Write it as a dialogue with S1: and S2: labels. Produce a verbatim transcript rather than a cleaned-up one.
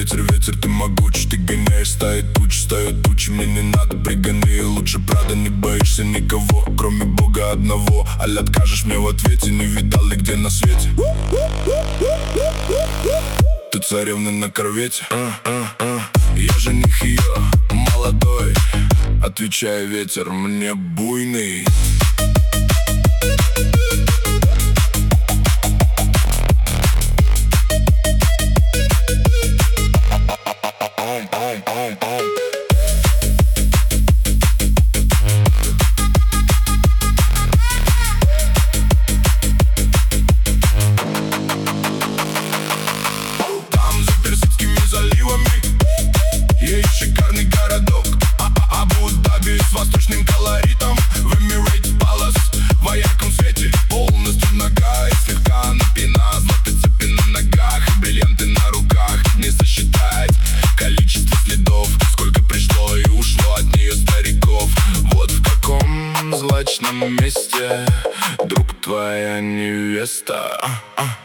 S1: ветер, ветер, ты могуч. Ты гоняешь, стаи туч, стают тучи. Мне не надо, пригони, лучше правда. Не боишься никого, кроме Бога одного. Аль откажешь мне в ответе, не видал ли где на свете? Ты царевна на корвете, а, а, а. Я жених ее, молодой. Отвечай, ветер, мне буйный. Там за Персидскими заливами есть шикарный городок, а Абу-Даби с восточным колоритом. В Эмирейт Палас в ярком свете, полностью нога и слегка напина. Золотые цепи на ногах и бриллианты на руках. Не сосчитать количество следов, сколько пришло и ушло от нее стариков. Вот в каком злачном месте, друг, твоя невеста.